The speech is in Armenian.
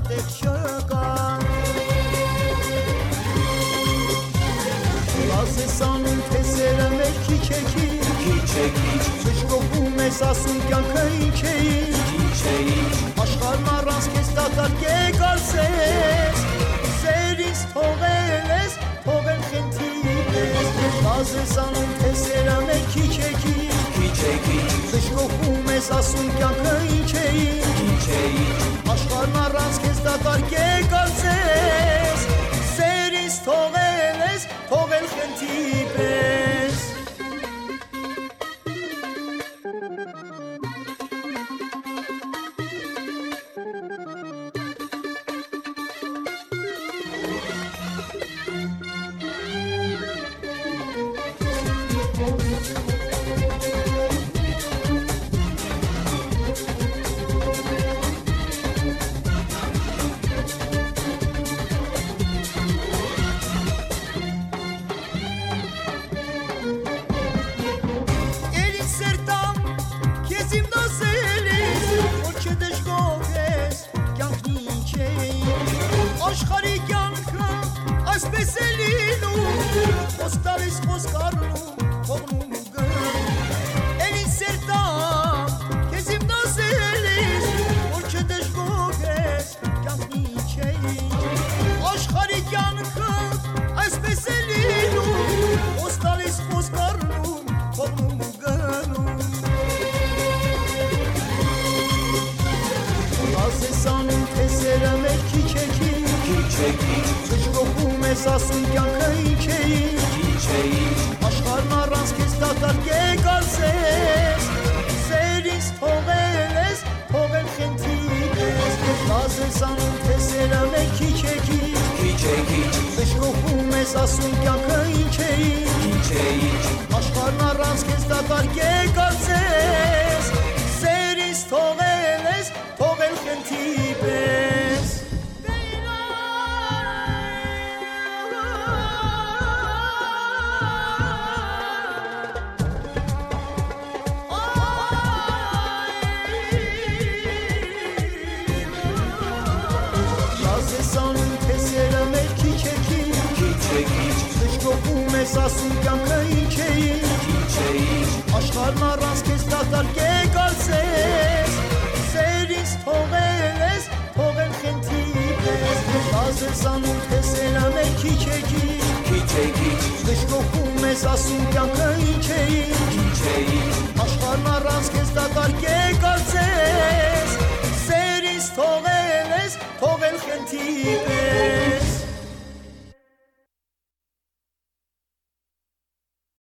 եղջական Լազեսանում թեսերը մեր քիչ է քիչ Վշկողում ես ասում կյանքը ինչ է Աշխարհն առանց քեզ դատարկ է գալսես Սեր ինձ թողել ես, թողել խնդիրես Լազեսանում թեսերը մեր քիչ է Վշկողում ես ասում կյանքը ինչ է Աշխարհն առանց քեզ դատարկ է գալսես Սեր ինձ թողել ես, թողել խնդիրես Աշխարհի կյանքը այսպես է լինում Խոստալիս խոսկառնում, թողնում ու գնում Էլ ինձ սերտամ, քեզ հիմնասել ես Որ չդժգոհ ես, կյանքն ինչ է Աշխարհի կյանքը այսպես է լինում Խոստալիս խոսկառնում, թողնում ու գնում Ասեսանում թեսերը մեր քիչ է Վշկողում ես ասում կյանքը ինչ է Աշխարհն առանց քեզ դատարկ է գալսես Սեր ինձ թողել ես, թողել խնդիրես Լազեսանում թեսերը մեր քիչ է Վշկողում ես ասում կյանքը ինչ է Աշխարհն առանց քեզ դատարկ է գալսես Սեր ինձ թողել ես, թողել խնդիրես Լազեսանում թեսերը մեր քիչ է Վշկողում ես ասում կյանքը ինչ է Աշխարհն առանց քեզ դատարկ է գալսես Սեր ինձ թողել ես, թողել խնդիրես Լազեսանում թեսերը մեր քիչ է Վշկողում ես ասում կյանքը ինչ է Աշխարհն առանց քեզ դատարկ է գալսես Սեր ինձ թողել ես, թողել խնդիրես